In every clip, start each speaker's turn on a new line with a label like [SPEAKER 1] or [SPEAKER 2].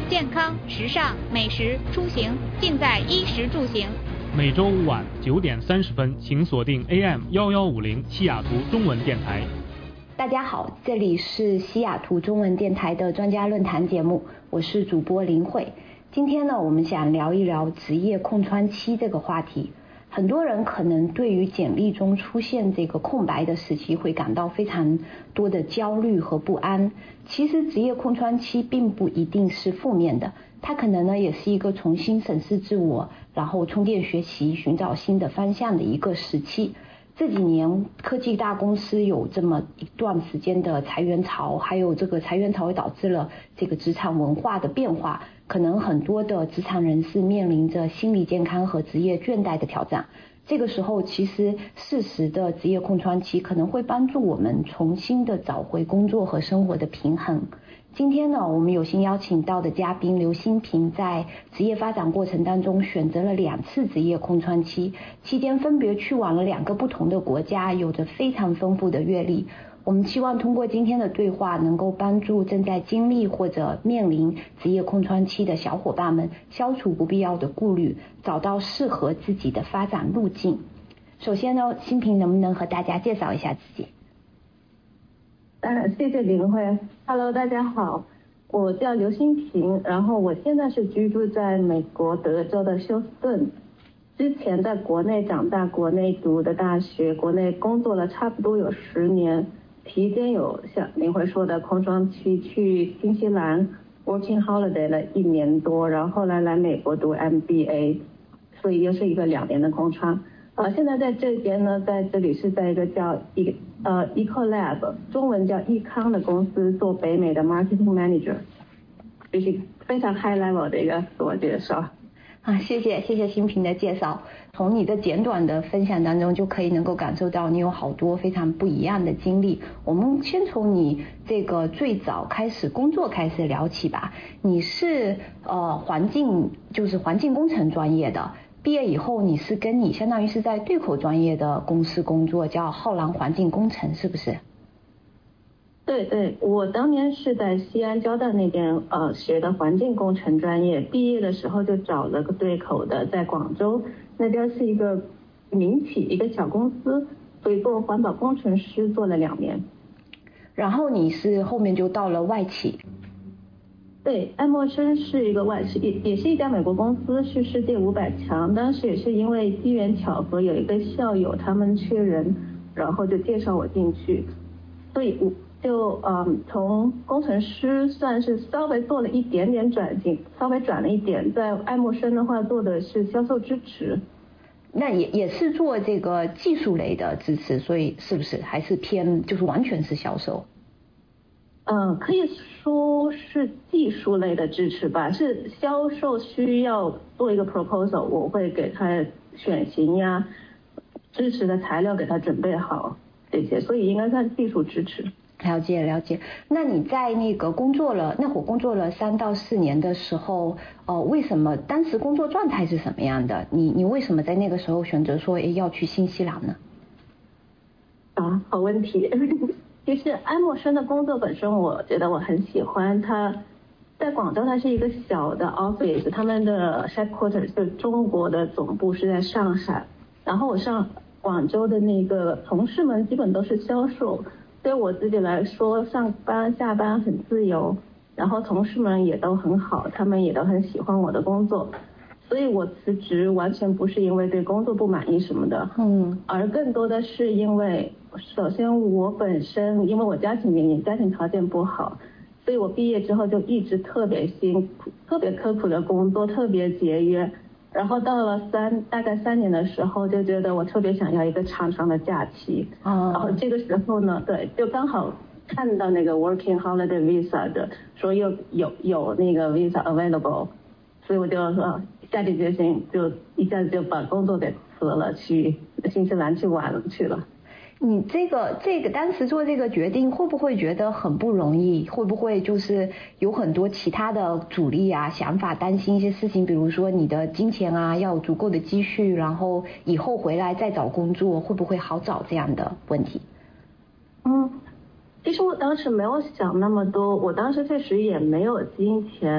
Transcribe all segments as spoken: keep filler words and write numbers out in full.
[SPEAKER 1] 健康、时尚、美食、出行，尽在衣食住行。
[SPEAKER 2] 每周五晚九点三十分，请锁定 A M 幺幺五零西雅图中文电台。
[SPEAKER 3] 大家好，这里是西雅图中文电台的专家论坛节目，我是主播林慧。今天呢，我们想聊一聊职业空窗期这个话题。很多人可能对于简历中出现这个空白的时期会感到非常多的焦虑和不安。其实职业空窗期并不一定是负面的，它可能呢也是一个重新审视自我，然后充电学习，寻找新的方向的一个时期。这几年科技大公司有这么一段时间的裁员潮，还有这个裁员潮也导致了这个职场文化的变化，可能很多的职场人士面临着心理健康和职业倦怠的挑战。这个时候其实适时的职业空窗期可能会帮助我们重新的找回工作和生活的平衡。今天呢，我们有幸邀请到的嘉宾刘新平，在职业发展过程当中选择了两次职业空窗期，期间分别去往了两个不同的国家，有着非常丰富的阅历。我们希望通过今天的对话，能够帮助正在经历或者面临职业空窗期的小伙伴们，消除不必要的顾虑，找到适合自己的发展路径。首先呢，新平能不能和大家介绍一下自己？
[SPEAKER 4] 呃，谢谢林慧。Hello， 大家好，我叫刘新平，然后我现在是居住在美国德州的休斯顿。之前在国内长大，国内读的大学，国内工作了差不多有十年，期间有像林慧说的空窗期，去新西兰 working holiday 了一年多，然后后来来美国读 M B A， 所以又是一个两年的空窗。呃，现在在这边呢，在这里是在一个叫一呃 Ecolab， 中文叫益康的公司做北美的 marketing manager， 这是非常 high level 的一个自我介绍。
[SPEAKER 3] 啊，谢谢谢谢新平的介绍。从你的简短的分享当中，就可以能够感受到你有好多非常不一样的经历。我们先从你这个最早开始工作开始聊起吧。你是呃环境就是环境工程专业的。毕业以后，你是跟你相当于是在对口专业的公司工作，叫浩朗环境工程，是不是？
[SPEAKER 4] 对对，我当年是在西安交大那边呃学的环境工程专业，毕业的时候就找了个对口的，在广州那边是一个民企，一个小公司，所以做环保工程师做了两年。
[SPEAKER 3] 然后你是后面就到了外企。
[SPEAKER 4] 对，爱默生是一个外企，也也是一家美国公司，是世界五百强。当时也是因为机缘巧合，有一个校友他们缺人，然后就介绍我进去，所以我就嗯从工程师算是稍微做了一点点转型，稍微转了一点。在爱默生的话做的是销售支持。
[SPEAKER 3] 那也也是做这个技术类的支持，所以是不是还是偏就是完全是销售？
[SPEAKER 4] 嗯，可以说是技术类的支持吧，是销售需要做一个 proposal， 我会给他选型呀，支持的材料给他准备好这些，所以应该算技术支持。
[SPEAKER 3] 了解了解。那你在那个工作了那会工作了三到四年的时候，呃，为什么当时工作状态是什么样的？你你为什么在那个时候选择说，诶要去新西兰呢？
[SPEAKER 4] 啊，好问题。其实爱默生的工作本身，我觉得我很喜欢。它在广州，它是一个小的 office， 他们的 headquarters 就中国的总部是在上海。然后我上广州的那个同事们基本都是销售，对我自己来说，上班下班很自由，然后同事们也都很好，他们也都很喜欢我的工作。所以我辞职完全不是因为对工作不满意什么的，嗯，而更多的是因为，首先我本身因为我家庭原因，家庭条件不好，所以我毕业之后就一直特别辛苦，特别刻苦的工作，特别节约。然后到了三大概三年的时候，就觉得我特别想要一个长长的假期，哦，然后这个时候呢，对，就刚好看到那个 working holiday visa 的，说有有有那个 visa available， 所以我就说下定决心，就一下子就把工作给辞了，去新西兰去玩去了。
[SPEAKER 3] 你这个这个当时做这个决定，会不会觉得很不容易？会不会就是有很多其他的阻力啊、想法，担心一些事情，比如说你的金钱啊，要有足够的积蓄，然后以后回来再找工作会不会好找这样的问题？
[SPEAKER 4] 嗯，其实我当时没有想那么多，我当时确实也没有金钱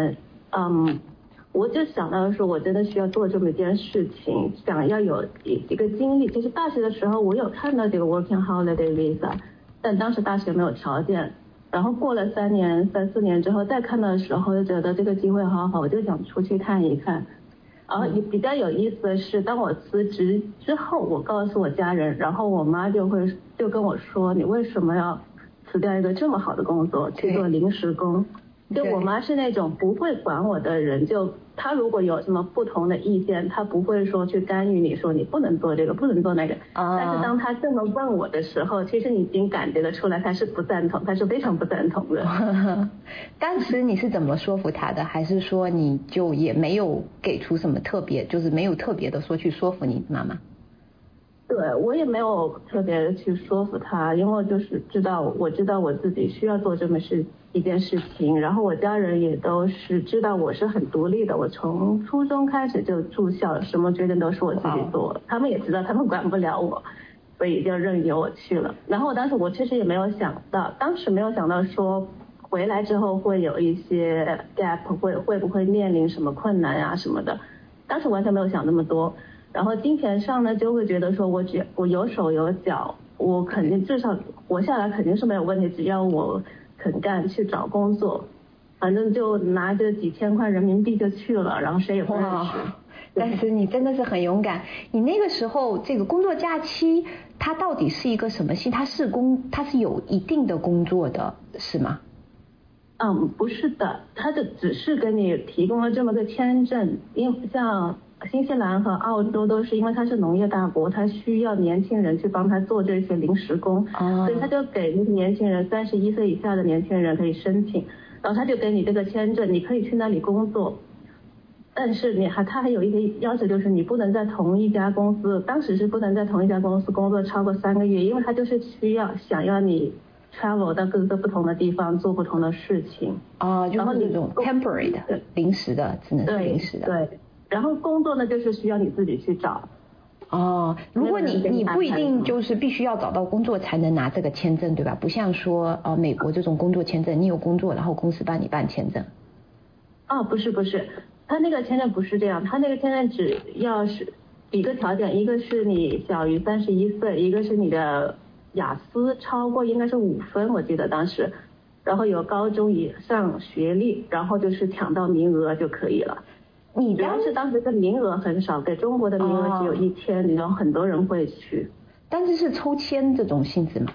[SPEAKER 4] 嗯，我就想到说我真的需要做这么一件事情，想要有一一个经历。就是大学的时候我有看到这个 Working Holiday Visa， 但当时大学没有条件。然后过了三年三四年之后再看到的时候，就觉得这个机会好好，我就想出去看一看。然后也比较有意思的是，当我辞职之后，我告诉我家人，然后我妈就会就跟我说，你为什么要辞掉一个这么好的工作去做临时工？就我妈是那种不会管我的人，就她如果有什么不同的意见，她不会说去干预你，说你不能做这个不能做那个。啊、但是当她这么问我的时候，其实你已经感觉得出来她是不赞同，她是非常不赞同的。
[SPEAKER 3] 当时你是怎么说服她的？还是说你就也没有给出什么特别，就是没有特别的说去说服你妈妈？
[SPEAKER 4] 对，我也没有特别的去说服她，因为我就是知道我知道我自己需要做这么事一件事情，然后我家人也都是知道我是很独立的，我从初中开始就住校，什么决定都是我自己做， wow. 他们也知道他们管不了我，所以就任由我去了。然后当时我其实也没有想到，当时没有想到说回来之后会有一些 gap， 会会不会面临什么困难啊什么的，当时完全没有想那么多。然后金钱上呢，就会觉得说我只我有手有脚，我肯定至少活下来肯定是没有问题，只要我肯干去找工作，反正就拿着几千块人民币就去了，然后谁也不认识。
[SPEAKER 3] 但是你真的是很勇敢。你那个时候这个工作假期，它到底是一个什么性？它是工，它是有一定的工作的，是吗？
[SPEAKER 4] 嗯，不是的，它就只是给你提供了这么个签证，因为像新西兰和澳洲都是因为它是农业大国，它需要年轻人去帮他做这些临时工，哦、所以他就给那个年轻人，三十一岁以下的年轻人可以申请，然后他就给你这个签证，你可以去那里工作，但是你还他还有一个要求，就是你不能在同一家公司，当时是不能在同一家公司工作超过三个月，因为他就是需要想要你 travel 到各个不同的地方做不同的事情。
[SPEAKER 3] 哦，就是那种 temporary 的，临时的，只能是临时的。
[SPEAKER 4] 对。对，然后工作呢，就是需要你自己去找。
[SPEAKER 3] 哦，如果你你不一定就是必须要找到工作才能拿这个签证，对吧？不像说呃美国这种工作签证，你有工作，然后公司帮你办签证。
[SPEAKER 4] 哦，不是不是，他那个签证不是这样，他那个签证只要是一个条件，一个是你小于三十一岁，一个是你的雅思超过应该是五分，我记得当时，然后有高中以上学历，然后就是抢到名额就可以了。
[SPEAKER 3] 你
[SPEAKER 4] 主要是当时的名额很少，给中国的名额只有一千，然后很多人会去。
[SPEAKER 3] 但是是抽签这种性质吗？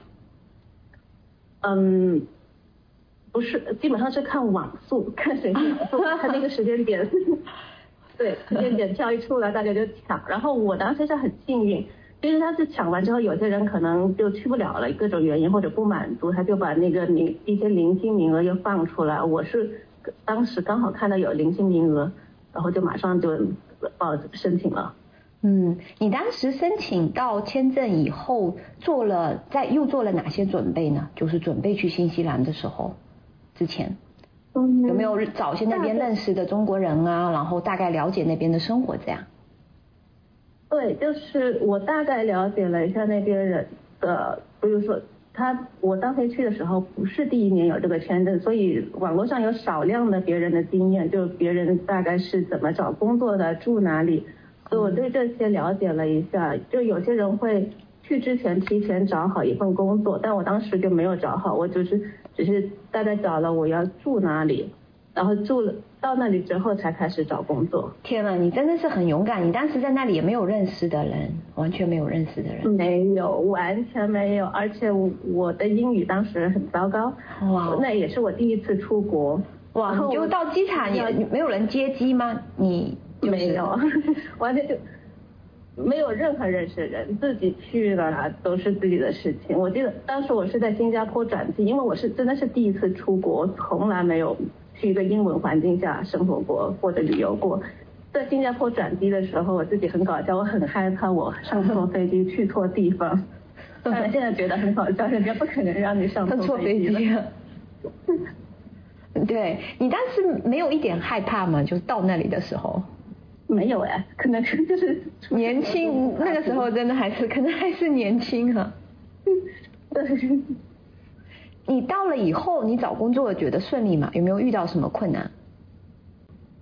[SPEAKER 4] 嗯，不是，基本上是看网速，看谁网速，看那个时间点。对，时间点跳一出来，大家就抢。然后我当时是很幸运，就是他是抢完之后，有些人可能就去不了了，各种原因或者不满足，他就把那个名一些零星名额又放出来。我是当时刚好看到有零星名额。然后就马上就报申请了。
[SPEAKER 3] 嗯，你当时申请到签证以后，做了在又做了哪些准备呢？就是准备去新西兰的时候，之前、嗯、有没有找些那边认识的中国人啊，然后大概了解那边的生活这样？
[SPEAKER 4] 对，就是我大概了解了一下那边人的，比如说他，我当时去的时候不是第一年有这个签证，所以网络上有少量的别人的经验，就别人大概是怎么找工作的，住哪里，所以我对这些了解了一下。就有些人会去之前提前找好一份工作，但我当时就没有找好，我就是只是大概找了我要住哪里，然后住了到那里之后才开始找工作。
[SPEAKER 3] 天哪，你真的是很勇敢！你当时在那里也没有认识的人，完全没有认识的人。
[SPEAKER 4] 没有，完全没有，而且我的英语当时很糟糕。哇，那也是我第一次出国。
[SPEAKER 3] 哇，你就到机场也没有人接机吗？你、就是、
[SPEAKER 4] 没有，完全就没有任何认识的人，自己去了都是自己的事情。我记得当时我是在新加坡转机，因为我是真的是第一次出国，从来没有去一个英文环境下生活过或者旅游过。在新加坡转机的时候，我自己很搞笑，我很害怕我上错飞机去错地方。但现在觉得很好笑，人家不可能让你上错飞机了。
[SPEAKER 3] 对，你当时没有一点害怕吗？就是到那里的时候。
[SPEAKER 4] 没有哎，可能是就是
[SPEAKER 3] 年轻，那个时候真的还是可能还是年轻啊。
[SPEAKER 4] 对。
[SPEAKER 3] 你到了以后，你找工作觉得顺利吗？有没有遇到什么困难？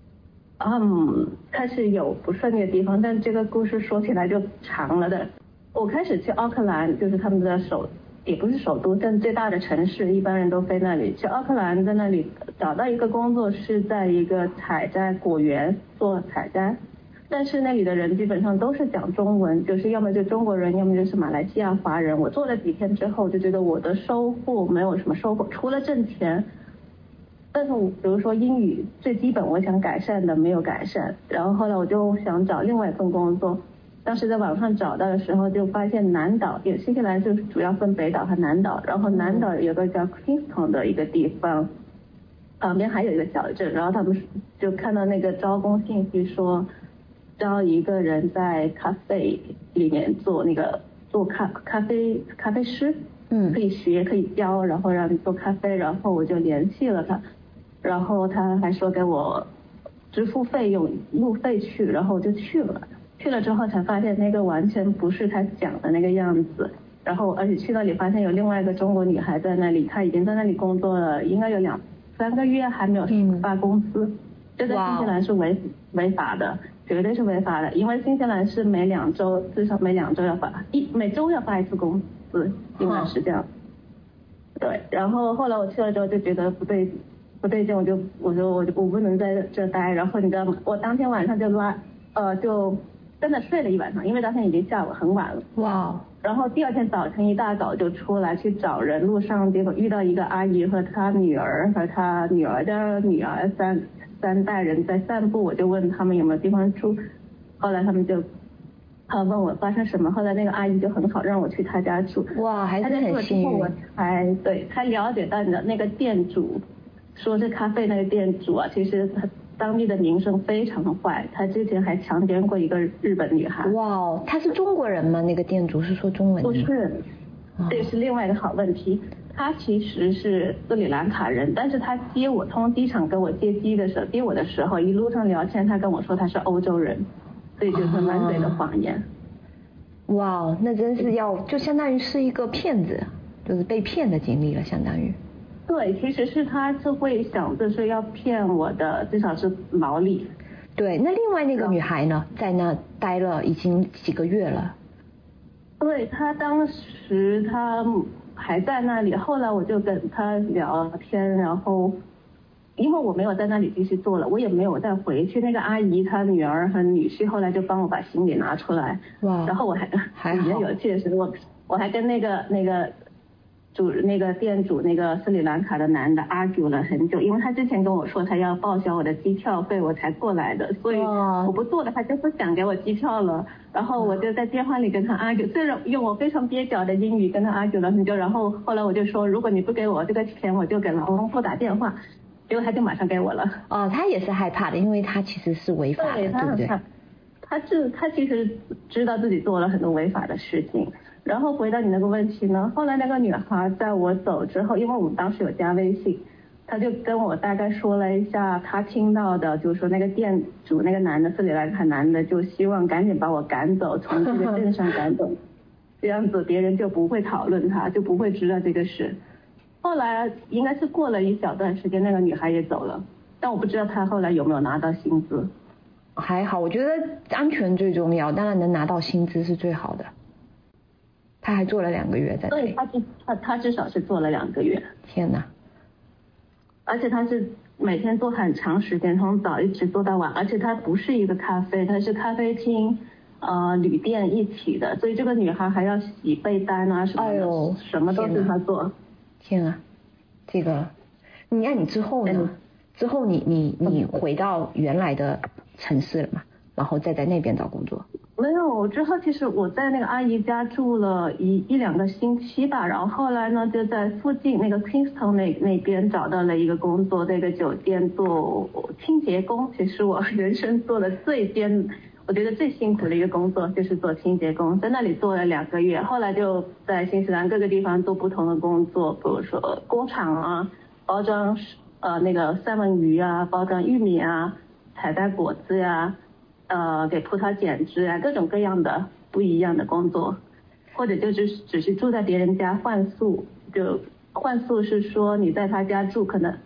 [SPEAKER 4] 嗯，开始有不顺利的地方，但这个故事说起来就长了的。我开始去奥克兰，就是他们的首，也不是首都，但最大的城市，一般人都飞那里。去奥克兰，在那里找到一个工作，是在一个采摘果园做采摘，但是那里的人基本上都是讲中文，就是要么就中国人，要么就是马来西亚华人。我做了几天之后，就觉得我的收获没有什么收获，除了挣钱。但是我比如说英语最基本我想改善的没有改善，然后后来我就想找另外一份工作，当时在网上找到的时候就发现南岛，因为新西兰就主要分北岛和南岛，然后南岛有个叫 Queenstown 的一个地方，旁边还有一个小镇，然后他们就看到那个招工信息说招一个人在咖啡里面做那个做咖咖啡咖啡师，嗯，可以学可以教，然后让你做咖啡，然后我就联系了他。然后他还说给我支付费用路费去，然后我就去了。去了之后才发现那个完全不是他讲的那个样子。然后而且去那里发现有另外一个中国女孩在那里，她已经在那里工作了，应该有两三个月还没有发工资。嗯、这在新西兰是违违法的，绝对是违法的，因为新西兰是每两周至少每两周要发一每周要发一次工资，应该是这样。对，然后后来我去了之后就觉得不对。不对劲，我就我就我就我不能在这待，然后你知道吗？我当天晚上就拉呃就真的睡了一晚上，因为当天已经下午很晚了。哇、wow. 然后第二天早晨一大早就出来去找人，路上结果遇到一个阿姨和她女儿和她女儿的女儿三三代人在散步，我就问他们有没有地方住，后来他们就他问我发生什么，后来那个阿姨就很好让我去她家住。哇，还是很幸运。我才对才了解到你的那个店主。说是咖啡那个店主啊，其实他当地的名声非常的坏，他之前还强奸过一个日本女孩。
[SPEAKER 3] 哇哦，他是中国人吗？那个店主是说中文的？
[SPEAKER 4] 不是，这是另外一个好问题。他其实是斯里兰卡人，但是他接我从机场跟我接机的时候，接我的时候一路上聊天，他跟我说他是欧洲人，所以就是满嘴的谎言。
[SPEAKER 3] 哦、哇哦，那真是要就相当于是一个骗子，就是被骗的经历了，相当于。
[SPEAKER 4] 对，其实是他是会想着是要骗我的，至少是毛利。
[SPEAKER 3] 对，那另外那个女孩呢，在那待了已经几个月了。
[SPEAKER 4] 对，她当时她还在那里，后来我就跟她聊天，然后因为我没有在那里继续做了，我也没有再回去。那个阿姨她女儿和女婿后来就帮我把行李拿出来，哇，然后我还还比较有趣的是，我我还跟那个那个。主那个店主那个斯里兰卡的男的 argue 了很久，因为他之前跟我说他要报销我的机票费，我才过来的，所以我不做了，他就不想给我机票了。然后我就在电话里跟他 argue， 虽然用我非常蹩脚的英语跟他 argue 了很久，然后后来我就说，如果你不给我这个钱，我就给劳工部打电话，结果他就马上给我了。
[SPEAKER 3] 哦，他也是害怕的，因为他其实是违法的， 对, 对不对？
[SPEAKER 4] 他是他其实知道自己做了很多违法的事情。然后回到你那个问题呢，后来那个女孩在我走之后，因为我们当时有加微信，她就跟我大概说了一下她听到的，就是说那个店主那个男的斯里兰卡男的就希望赶紧把我赶走，从这个镇上赶走，这样子别人就不会讨论他，就不会知道这个事。后来应该是过了一小段时间，那个女孩也走了，但我不知道她后来有没有拿到薪资。
[SPEAKER 3] 还好，我觉得安全最重要，当然能拿到薪资是最好的。他还做了两个月在那里。
[SPEAKER 4] 对，他至他他至少是做了两个月。
[SPEAKER 3] 天哪！
[SPEAKER 4] 而且他是每天做很长时间，从早一直做到晚，而且他不是一个咖啡，他是咖啡厅、呃旅店一起的，所以这个女孩还要洗被单啊什么的，哎呦，什么都是他做。
[SPEAKER 3] 天啊，这个，你看你之后呢？嗯、之后你你你回到原来的城市了嘛？然后再在那边找工作。
[SPEAKER 4] 没有，之后其实我在那个阿姨家住了一一两个星期吧，然后后来呢就在附近那个 Queenstown 那那边找到了一个工作，在一个酒店做清洁工。其实我人生做的最艰，我觉得最辛苦的一个工作就是做清洁工，在那里做了两个月，后来就在新西兰各个地方做不同的工作，比如说工厂啊，包装呃那个三文鱼啊，包装玉米啊，采摘果子呀、啊。呃，给葡萄剪枝啊，各种各样的不一样的工作，或者就是只是住在别人家换宿，就换宿是说你在他家住，可能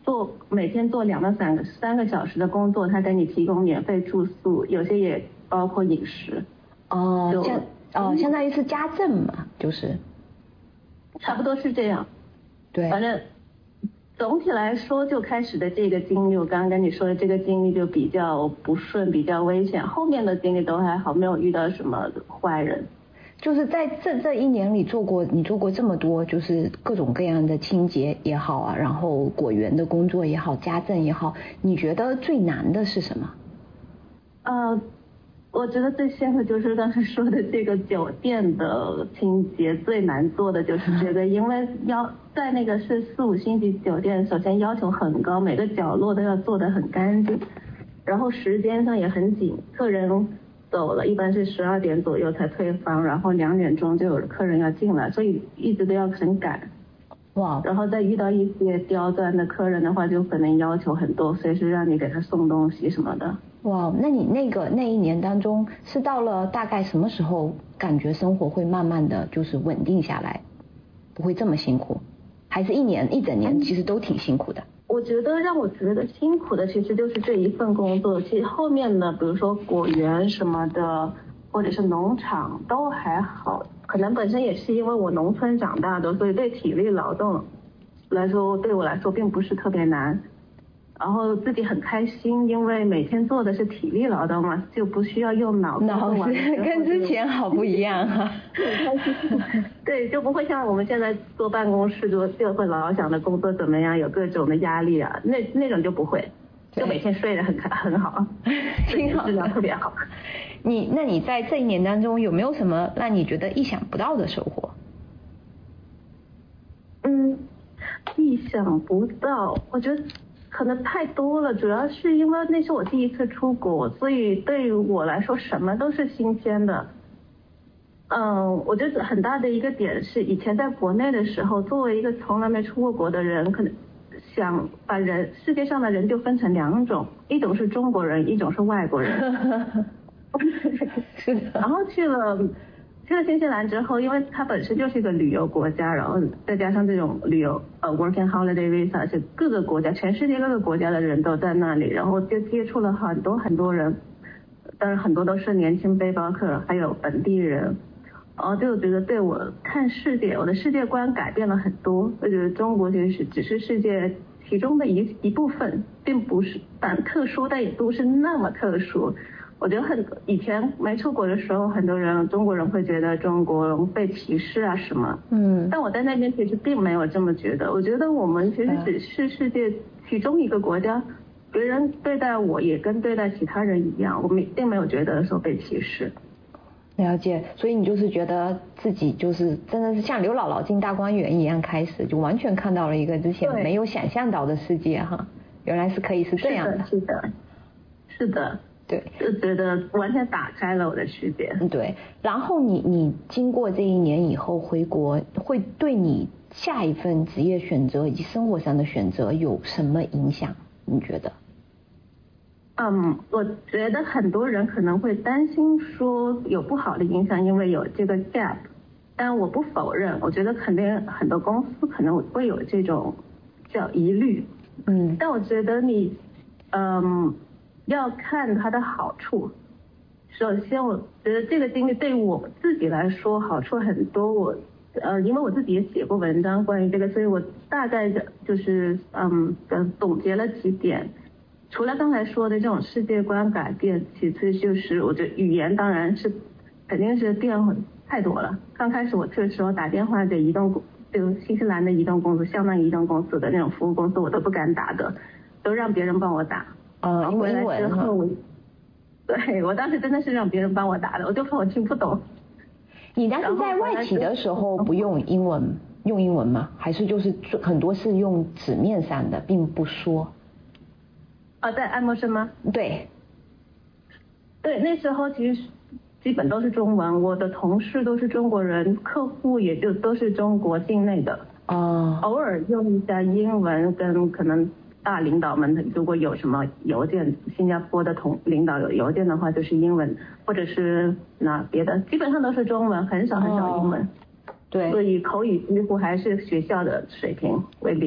[SPEAKER 4] 做每天做两到三个三个小时的工作，他给你提供免费住宿，有些也包括饮食。
[SPEAKER 3] 哦，相哦，相当于是家政嘛，就是
[SPEAKER 4] 差不多是这样。
[SPEAKER 3] 对，
[SPEAKER 4] 反正总体来说，就开始的这个经历，我刚刚跟你说的这个经历就比较不顺，比较危险。后面的经历都还好，没有遇到什么坏人。
[SPEAKER 3] 就是在这这一年里做过，你做过这么多，就是各种各样的清洁也好啊，然后果园的工作也好，家政也好，你觉得最难的是什么？
[SPEAKER 4] 呃，我觉得最辛苦就是刚才说的这个酒店的清洁，最难做的就是这个，因为要在那个是四五星级酒店，首先要求很高，每个角落都要做得很干净，然后时间上也很紧，客人走了，一般是十二点左右才退房，然后两点钟就有客人要进来，所以一直都要很赶。
[SPEAKER 3] 哇！
[SPEAKER 4] 然后再遇到一些刁钻的客人的话，就可能要求很多，随时让你给他送东西什么的。
[SPEAKER 3] 哇，那你那个那一年当中，是到了大概什么时候感觉生活会慢慢的就是稳定下来，不会这么辛苦？还是一年一整年其实都挺辛苦的？
[SPEAKER 4] 我觉得让我觉得辛苦的其实就是这一份工作，其实后面的比如说果园什么的，或者是农场都还好，可能本身也是因为我农村长大的，所以对体力劳动来说对我来说并不是特别难，然后自己很开心，因为每天做的是体力劳动嘛，就不需要用脑子，
[SPEAKER 3] 脑子跟之前好不一样啊。
[SPEAKER 4] 很开心，对，就不会像我们现在坐办公室就就会老想着工作怎么样，有各种的压力啊，那那种就不会，就每天睡得很很好，
[SPEAKER 3] 挺好，
[SPEAKER 4] 质量特别好。
[SPEAKER 3] 你那你在这一年当中有没有什么让你觉得意想不到的收获？
[SPEAKER 4] 嗯，意想不到，我觉得可能太多了，主要是因为那是我第一次出国，所以对于我来说什么都是新鲜的。嗯，我觉得很大的一个点是，以前在国内的时候，作为一个从来没出过国的人，可能想把人世界上的人就分成两种，一种是中国人，一种是外国人。
[SPEAKER 3] 是的。
[SPEAKER 4] 然后去了去了新西兰之后，因为它本身就是一个旅游国家，然后再加上这种旅游呃 working holiday visa， 是各个国家全世界各个国家的人都在那里，然后就接触了很多很多人，当然很多都是年轻背包客，还有本地人。然后就觉得对我看世界，我的世界观改变了很多。我觉得中国其实是只是世界其中的一一部分，并不是但特殊，但也不是那么特殊。我觉得很以前没出国的时候，很多人中国人会觉得中国被歧视啊什么。
[SPEAKER 3] 嗯。
[SPEAKER 4] 但我在那边其实并没有这么觉得。我觉得我们其实只是世界其中一个国家，别人对待我也跟对待其他人一样，我们并没有觉得说被歧视。
[SPEAKER 3] 了解，所以你就是觉得自己就是真的是像刘姥姥进大观园一样，开始就完全看到了一个之前没有想象到的世界哈，原来是可以是这样的。
[SPEAKER 4] 是的，是的，是的，
[SPEAKER 3] 对，
[SPEAKER 4] 就觉得完全打开了我的世界。
[SPEAKER 3] 对，然后你你经过这一年以后回国，会对你下一份职业选择以及生活上的选择有什么影响？你觉得？
[SPEAKER 4] 嗯，我觉得很多人可能会担心说有不好的影响，因为有这个 gap， 但我不否认，我觉得肯定很多公司可能会有这种叫疑虑，
[SPEAKER 3] 嗯，
[SPEAKER 4] 但我觉得你，嗯，要看它的好处。首先，我觉得这个经历对我自己来说好处很多。我，呃，因为我自己也写过文章关于这个，所以我大概的就是嗯总结了几点。除了刚才说的这种世界观改变，其次就是我觉得语言当然是肯定是变太多了。刚开始我去的时候打电话给移动，就新西兰的移动公司，相当于移动公司的那种服务公司，我都不敢打的，都让别人帮我打。
[SPEAKER 3] 呃，
[SPEAKER 4] 回来之后我，对我当时真的是让别人帮我打的，我就怕我听不懂。
[SPEAKER 3] 你当时在外企的时候不用英文，用英文吗？还是就是很多是用纸面上的，并不说？
[SPEAKER 4] 啊，在爱默生吗？
[SPEAKER 3] 对，
[SPEAKER 4] 对，那时候其实基本都是中文，我的同事都是中国人，客户也就都是中国境内的。
[SPEAKER 3] 哦。
[SPEAKER 4] 偶尔用一下英文，跟可能大领导们如果有什么邮件，新加坡的同领导有邮件的话，就是英文，或者是那别的，基本上都是中文，很少很少英文。
[SPEAKER 3] 哦、对。
[SPEAKER 4] 所以口语几乎还是学校的水平为零。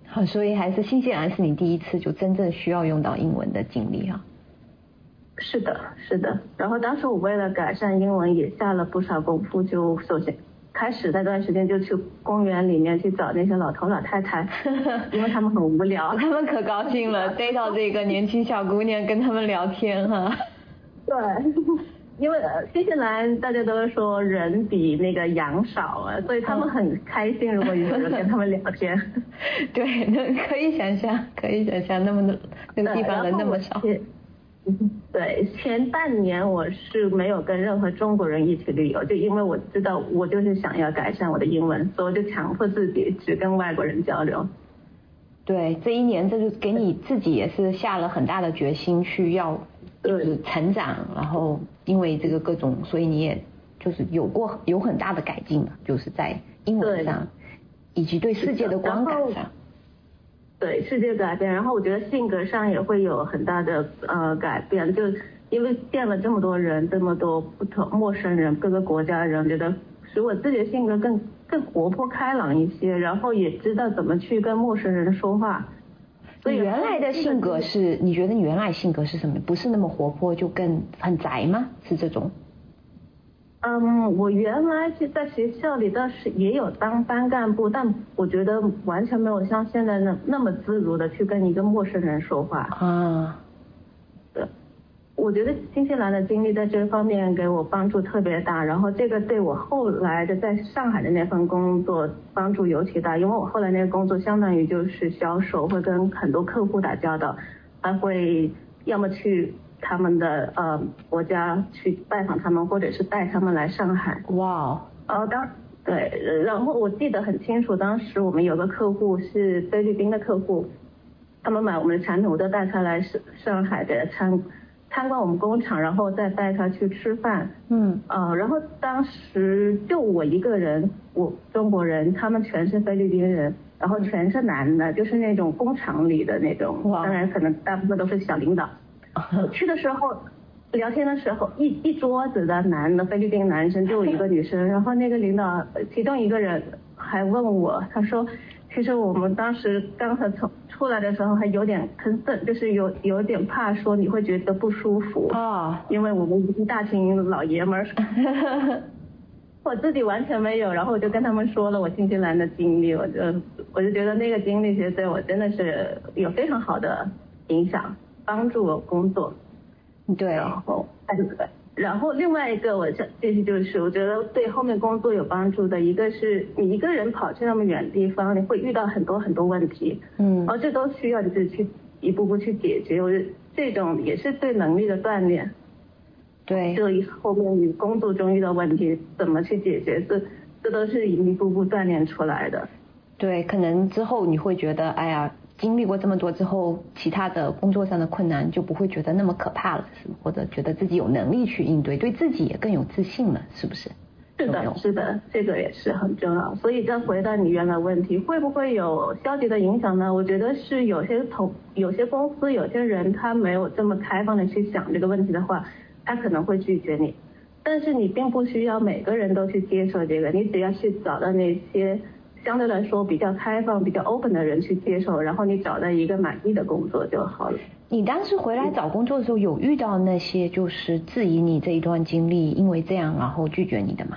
[SPEAKER 3] 好，所以还是新西兰是你第一次就真正需要用到英文的经历啊。
[SPEAKER 4] 是的，是的。然后当时我为了改善英文也下了不少功夫，就首先开始那段时间就去公园里面去找那些老头老太太，因为他们很无聊。
[SPEAKER 3] 他们可高兴了，逮到这个年轻小姑娘跟他们聊天哈。
[SPEAKER 4] 对，因为新西兰大家都说人比那个羊少啊，所以他们很开心如果有人跟他们聊天。
[SPEAKER 3] 对，那可以想象，可以想象那么那个地方人那么少。
[SPEAKER 4] 对，前半年我是没有跟任何中国人一起旅游，就因为我知道我就是想要改善我的英文，所以我就强迫自己只跟外国人交流。
[SPEAKER 3] 对，这一年这就给你自己也是下了很大的决心去要就是成长，然后因为这个各种，所以你也就是有过有很大的改进了，就是在英文上以及对世界的观感上。
[SPEAKER 4] 对，世界改变，然后我觉得性格上也会有很大的呃改变，就因为见了这么多人，这么多不同陌生人，各个国家的人，觉得使我自己的性格更更活泼开朗一些，然后也知道怎么去跟陌生人说话。
[SPEAKER 3] 所以原来的性格是，你觉得你原来性格是什么？不是那么活泼，就更很宅吗？是这种？
[SPEAKER 4] 嗯，我原来是在学校里倒是也有当班干部，但我觉得完全没有像现在那那么自如的去跟一个陌生人说话。
[SPEAKER 3] 啊，
[SPEAKER 4] 对，我觉得新西兰的经历在这方面给我帮助特别大，然后这个对我后来的在上海的那份工作帮助尤其大，因为我后来那个工作相当于就是销售，会跟很多客户打交道，还会要么去他们的呃国家去拜访他们，或者是带他们来上海。
[SPEAKER 3] 哇，
[SPEAKER 4] 哦，当对，然后我记得很清楚，当时我们有个客户是菲律宾的客户，他们买我们的产品，我都带他来上上海的参参观我们工厂，然后再带他去吃饭。
[SPEAKER 3] 嗯，
[SPEAKER 4] 呃，然后当时就我一个人，我中国人，他们全是菲律宾人，然后全是男的，就是那种工厂里的那种，当然可能大部分都是小领导。我去的时候，聊天的时候，一一桌子的男的菲律宾男生，就有一个女生，然后那个领导其中一个人还问我，他说，其实我们当时刚才从出来的时候还有点concern，就是有有点怕说你会觉得不舒服
[SPEAKER 3] 啊，
[SPEAKER 4] 因为我们一大群老爷们儿。我自己完全没有，然后我就跟他们说了我新西兰的经历，我就我就觉得那个经历其实对我真的是有非常好的影响。帮助我工作，
[SPEAKER 3] 对，
[SPEAKER 4] 然后，然后另外一个我这这些就是我觉得对后面工作有帮助的，一个是你一个人跑去那么远的地方，你会遇到很多很多问题，嗯，然后这都需要你自己去一步步去解决，我觉得这种也是对能力的锻炼。
[SPEAKER 3] 对，
[SPEAKER 4] 就后面你工作中遇到问题怎么去解决，这这都是一步步锻炼出来的。
[SPEAKER 3] 对，可能之后你会觉得，哎呀。经历过这么多之后，其他的工作上的困难就不会觉得那么可怕了，是吗？或者觉得自己有能力去应对，对自己也更有自信了，是不是？
[SPEAKER 4] 是的，是的，这个也是很重要。所以再回到你原来问题，会不会有消极的影响呢？我觉得是有些同有些公司有些人他没有这么开放的去想这个问题的话，他可能会拒绝你。但是你并不需要每个人都去接受这个，你只要去找到那些相对来说比较开放比较 open 的人去接受，然后你找到一个满意的工作就好了。
[SPEAKER 3] 你当时回来找工作的时候有遇到那些就是质疑你这一段经历因为这样然后拒绝你的吗？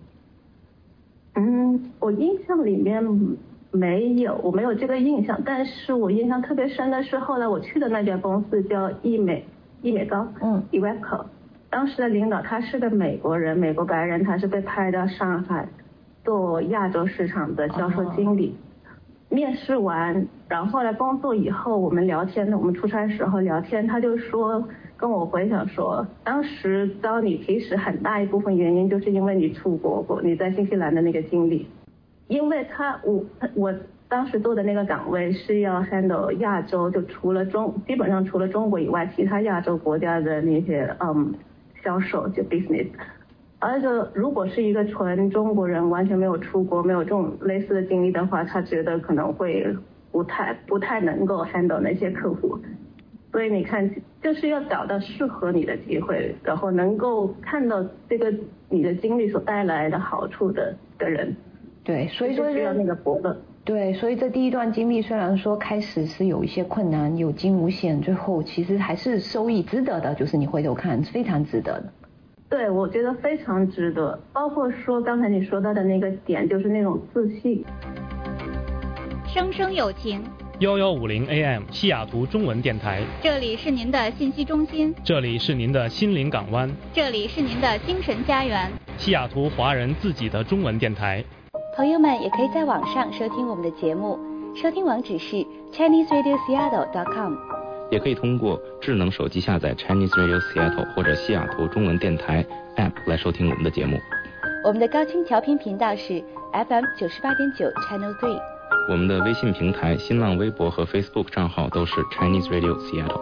[SPEAKER 4] 嗯，我印象里面没有，我没有这个印象，但是我印象特别深的是后来我去的那家公司叫易美易美高，嗯 Iveco， 当时的领导他是个美国人，美国白人，他是被派到上海做亚洲市场的销售经理。Oh. 面试完，然后后来工作以后，我们聊天，我们出差时候聊天，他就说跟我回想说，当时招你其实很大一部分原因就是因为你出国过，你在新西兰的那个经历，因为他我我当时做的那个岗位是要 handle 亚洲，就除了中基本上除了中国以外，其他亚洲国家的那些嗯销售就 business。而且如果是一个纯中国人，完全没有出国，没有这种类似的经历的话，他觉得可能会不太不太能够 handle 那些客户。所以你看，就是要找到适合你的机会，然后能够看到这个你的经历所带来的好处的的人。
[SPEAKER 3] 对，所以说
[SPEAKER 4] 需要那个伯乐。
[SPEAKER 3] 对，所以这第一段经历虽然说开始是有一些困难，有惊无险，最后其实还是收益值得的，就是你回头看非常值得的。
[SPEAKER 4] 对，我觉得非常值得，包括说刚才你说到的那个点，就是那种自信。
[SPEAKER 1] 生生有情，
[SPEAKER 2] 幺幺五零 A M 西雅图中文电台，
[SPEAKER 1] 这里是您的信息中心，
[SPEAKER 2] 这里是您的心灵港湾，
[SPEAKER 1] 这里是您的精神家园，
[SPEAKER 2] 西雅图华人自己的中文电台。
[SPEAKER 5] 朋友们也可以在网上收听我们的节目，收听网址是 Chinese Radio Seattle dot com，
[SPEAKER 6] 也可以通过智能手机下载 Chinese Radio Seattle 或者西雅图中文电台 App 来收听我们的节目。
[SPEAKER 5] 我们的高清调频频道是 F M 九十八点九 Channel three。
[SPEAKER 6] 我们的微信平台、新浪微博和 Facebook 账号都是 Chinese Radio Seattle。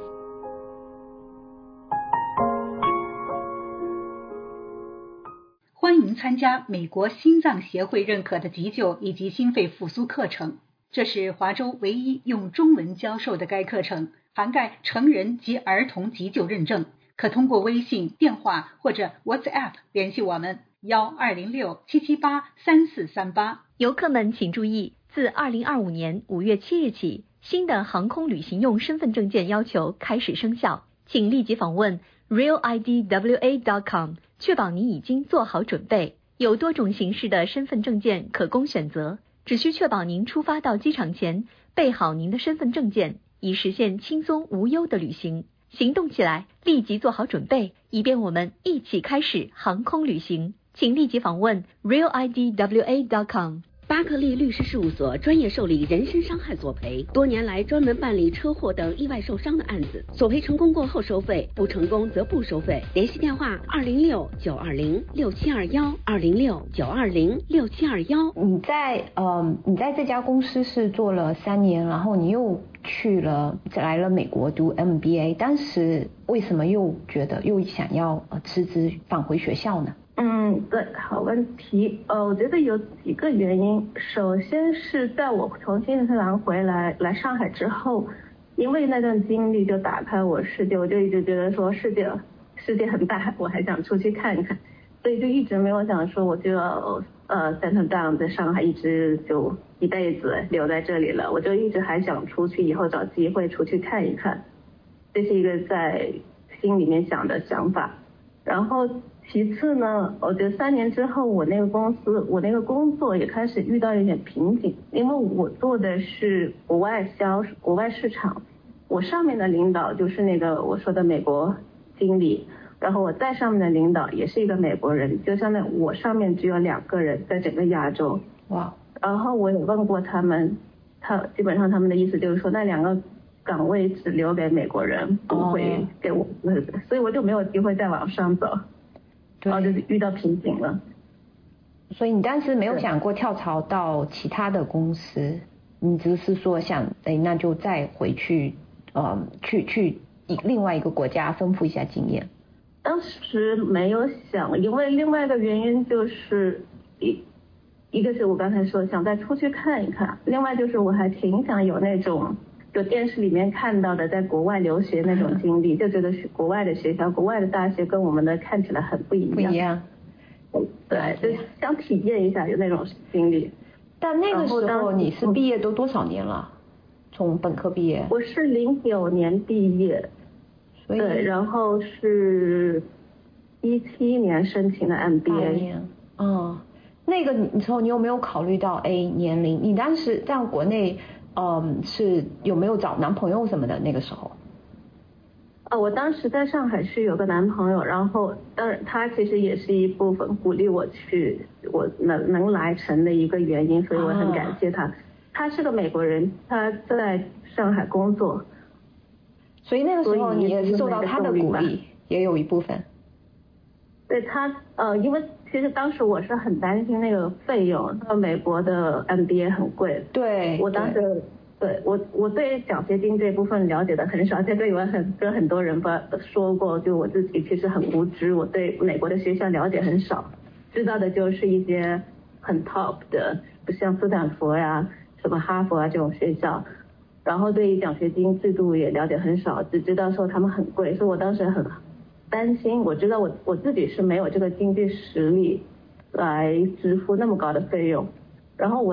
[SPEAKER 7] 欢迎参加美国心脏协会认可的急救以及心肺复苏课程，这是华州唯一用中文教授的该课程，涵盖成人及儿童急救认证，可通过微信、电话或者 WhatsApp 联系我们幺二零六七七八三四三八。
[SPEAKER 8] 游客们请注意，自二零二五年五月七日起，新的航空旅行用身份证件要求开始生效，请立即访问 real I D W A dot com， 确保你已经做好准备。有多种形式的身份证件可供选择，只需确保您出发到机场前备好您的身份证件，以实现轻松无忧的旅行。行动起来，立即做好准备，以便我们一起开始航空旅行。请立即访问 real I D W A dot com。
[SPEAKER 9] 巴克利律师事务所专业受理人身伤害索赔，多年来专门办理车祸等意外受伤的案子，索赔成功过后收费，不成功则不收费。联系电话二零六九二零六七二幺二零六九二零六七二幺。
[SPEAKER 3] 你在呃你在这家公司是做了三年，然后你又去了来了美国读 M B A， 当时为什么又觉得又想要呃辞职返回学校呢？
[SPEAKER 4] 嗯，对，好问题。呃，我觉得有几个原因。首先是在我从新西兰回来来上海之后，因为那段经历就打开我世界，我就一直觉得说世界世界很大，我还想出去看一看，所以就一直没有想说我就要呃 settle down 在上海一直就一辈子留在这里了，我就一直还想出去，以后找机会出去看一看，这是一个在心里面想的想法。然后其次呢，我觉得三年之后，我那个公司，我那个工作也开始遇到一点瓶颈，因为我做的是国外销、国外市场，我上面的领导就是那个我说的美国经理，然后我在上面的领导也是一个美国人，就相当于我上面只有两个人在整个亚洲。
[SPEAKER 3] 哇！
[SPEAKER 4] 然后我也问过他们，他基本上他们的意思就是说，那两个岗位只留给美国人，不会给我们，哦、所以我就没有机会再往上走。然后就是遇到瓶颈了。
[SPEAKER 3] 所以你当时没有想过跳槽到其他的公司，你只是说想，哎，那就再回去，呃，去去另外一个国家丰富一下经验。
[SPEAKER 4] 当时没有想，因为另外一个原因就是一一个是我刚才说想再出去看一看，另外就是我还挺想有那种就电视里面看到的在国外留学那种经历，就觉得是国外的学校、国外的大学跟我们的看起来很不一样。
[SPEAKER 3] 不一样。
[SPEAKER 4] 对，就想体验一下有那种经历。
[SPEAKER 3] 但那个时候你是毕业都多少年了？从本科毕业？
[SPEAKER 4] 我是零九年毕业，
[SPEAKER 3] 所以
[SPEAKER 4] 对，然后是一七年申请的 M B A。
[SPEAKER 3] 嗯，那个你时候你有没有考虑到 A 年龄？你当时在国内？嗯，是有没有找男朋友什么的那个时候？
[SPEAKER 4] 啊，我当时在上海是有个男朋友，然后当然他其实也是一部分鼓励我去我能能来成的一个原因，所以我很感谢他。啊、他是个美国人，他在上海工作，
[SPEAKER 3] 所以那个时候你也是受到他的鼓励，也有一部分。
[SPEAKER 4] 对他，呃，因为其实当时我是很担心那个费用，到美国的 M B A 很贵。
[SPEAKER 3] 对，
[SPEAKER 4] 我当时对我我对奖学金这部分了解的很少，而且对我很跟很多人吧说过，就我自己其实很无知，我对美国的学校了解很少，知道的就是一些很 top 的，不像斯坦福呀、什么哈佛啊这种学校，然后对于奖学金制度也了解很少，只知道说他们很贵，所以我当时很担心，我知道我我自己是没有这个经济实力来支付那么高的费用，然后我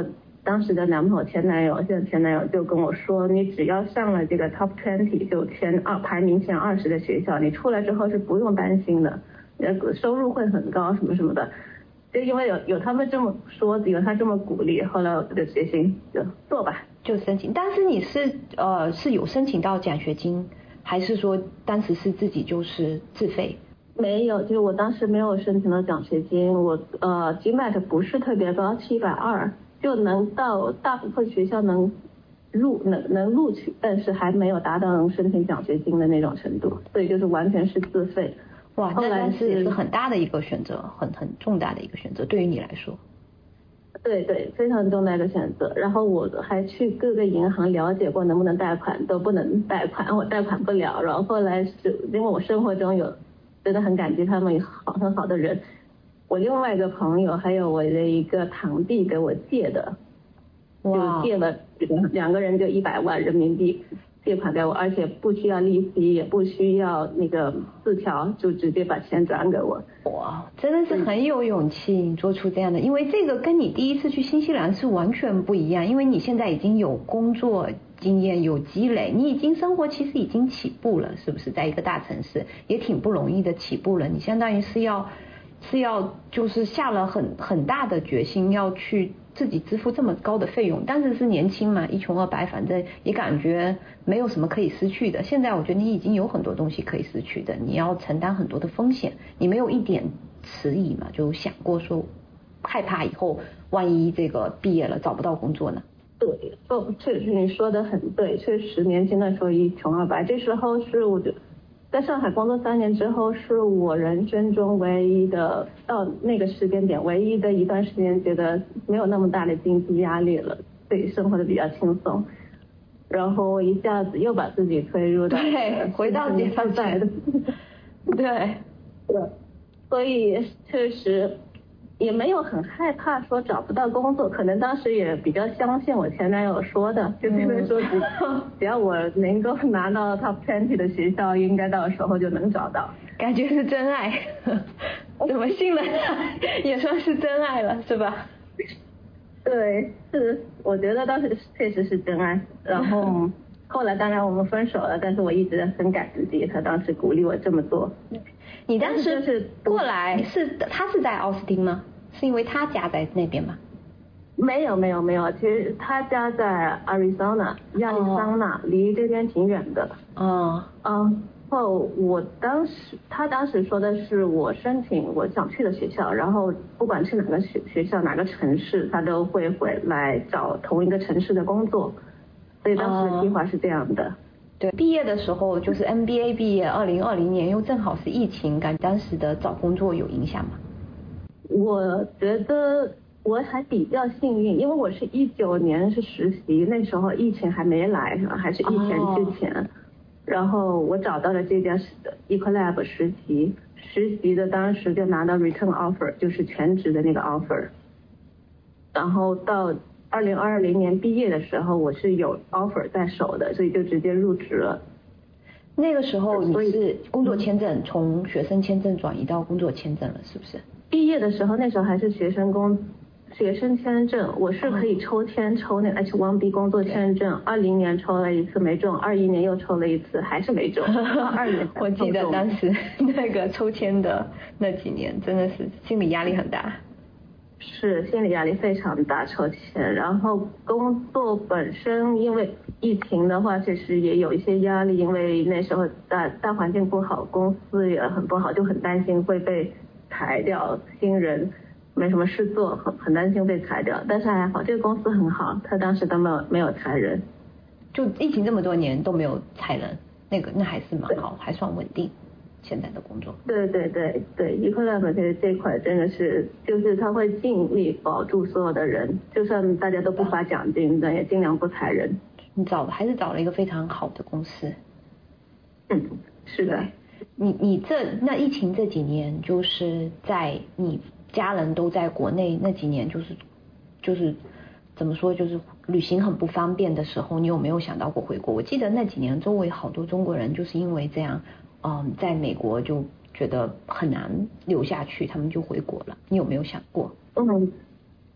[SPEAKER 4] 当时的男朋友前男友，现在前男友就跟我说，你只要上了这个 top twenty 就前二排名前二十的学校，你出来之后是不用担心的，呃收入会很高什么什么的。就因为有有他们这么说，有他这么鼓励，后来我就决心就做吧，
[SPEAKER 3] 就申请。当时你是呃是有申请到奖学金，还是说当时是自己就是自费？
[SPEAKER 4] 没有，就是我当时没有申请到奖学金，我呃 G M A T 不是特别高，七百二就能到大部分学校能入能能录取，但是还没有达到能申请奖学金的那种程度，所以就是完全是自费。
[SPEAKER 3] 哇，那但是也是很大的一个选择，很很重大的一个选择，对于你来说。
[SPEAKER 4] 对对，非常重大的选择。然后我还去各个银行了解过能不能贷款，都不能贷款，我贷款不了。然后后来是因为我生活中有真的很感激他们好很好的人，我另外一个朋友还有我的一个堂弟给我借的，就借了两个人就一百万人民币借款给我，而且不需要利息，也不需要那个字条，就直接把钱转给我。
[SPEAKER 3] 哇，真的是很有勇气，你做出这样的，因为这个跟你第一次去新西兰是完全不一样，因为你现在已经有工作经验，有积累，你已经生活其实已经起步了，是不是？在一个大城市也挺不容易的起步了，你相当于是要是要就是下了很很大的决心要去自己支付这么高的费用，当时是年轻嘛，一穷二白，反正也感觉没有什么可以失去的。现在我觉得你已经有很多东西可以失去的，你要承担很多的风险，你没有一点迟疑嘛，就想过说害怕以后万一这个毕业了找不到工作呢？
[SPEAKER 4] 对，哦，确实你说的很对，确实年轻的时候一穷二白，这时候是我觉得在上海工作三年之后，是我人生中唯一的到那个时间点唯一的一段时间觉得没有那么大的经济压力了，所以生活的比较轻松，然后一下子又把自己推入到
[SPEAKER 3] 对回到解放前的对
[SPEAKER 4] 对，所以确实也没有很害怕说找不到工作，可能当时也比较相信我前男友说的，就是因为说只只要我能够拿到 top twenty 的学校，应该到时候就能找到。
[SPEAKER 3] 感觉是真爱，怎么信了也算是真爱了，是吧？
[SPEAKER 4] 对，是，我觉得当时确实是真爱。然后后来当然我们分手了，但是我一直很感激他当时鼓励我这么做。
[SPEAKER 3] 你当时是过来是他是在奥斯汀吗？是因为他家在那边吗？
[SPEAKER 4] 没有没有没有，其实他家在 Arizona 亚利桑那，离这边挺远的。
[SPEAKER 3] 哦。
[SPEAKER 4] 嗯，后我当时他当时说的是我申请我想去的学校，然后不管是哪个学学校哪个城市，他都会回来找同一个城市的工作，所以当时的计划是这样的。
[SPEAKER 3] 对，毕业的时候就是 M B A 毕业，二零二零年又正好是疫情，感当时的找工作有影响吗？
[SPEAKER 4] 我觉得我还比较幸运，因为我是一九年是实习，那时候疫情还没来，还是疫情之前，哦、然后我找到了这家 Ecolab 实习，实习的当时就拿到 return offer， 就是全职的那个 offer， 然后到二零二零年毕业的时候，我是有 offer 在手的，所以就直接入职了。
[SPEAKER 3] 那个时候你是工作签证从学生签证转移到工作签证了，是不是？
[SPEAKER 4] 毕业的时候，那时候还是学生工学生签证，我是可以抽签抽那 H 一 B 工作签证，二零年抽了一次没中，二一年又抽了一次还是没中，二年
[SPEAKER 3] 我记得当时那个抽签的那几年真的是心理压力很大。
[SPEAKER 4] 是心理压力非常大，抽签，然后工作本身因为疫情的话，确实也有一些压力，因为那时候大大环境不好，公司也很不好，就很担心会被裁掉，新人没什么事做，很很担心被裁掉。但是还好，这个公司很好，他当时都没有没有裁人，
[SPEAKER 3] 就疫情这么多年都没有裁人，那个那还是蛮好，还算稳定。现在的工作，
[SPEAKER 4] 对对对对 ，Ecolab 这这块真的是，就是他会尽力保住所有的人，就算大家都不发奖金，但也尽量不裁人。
[SPEAKER 3] 你找还是找了一个非常好的公司。
[SPEAKER 4] 嗯，是的。
[SPEAKER 3] 你你这那疫情这几年，就是在你家人都在国内那几年，就是就是怎么说，就是旅行很不方便的时候，你有没有想到过回国？我记得那几年周围好多中国人就是因为这样。嗯，在美国就觉得很难留下去，他们就回国了。你有没有想过？
[SPEAKER 4] 嗯，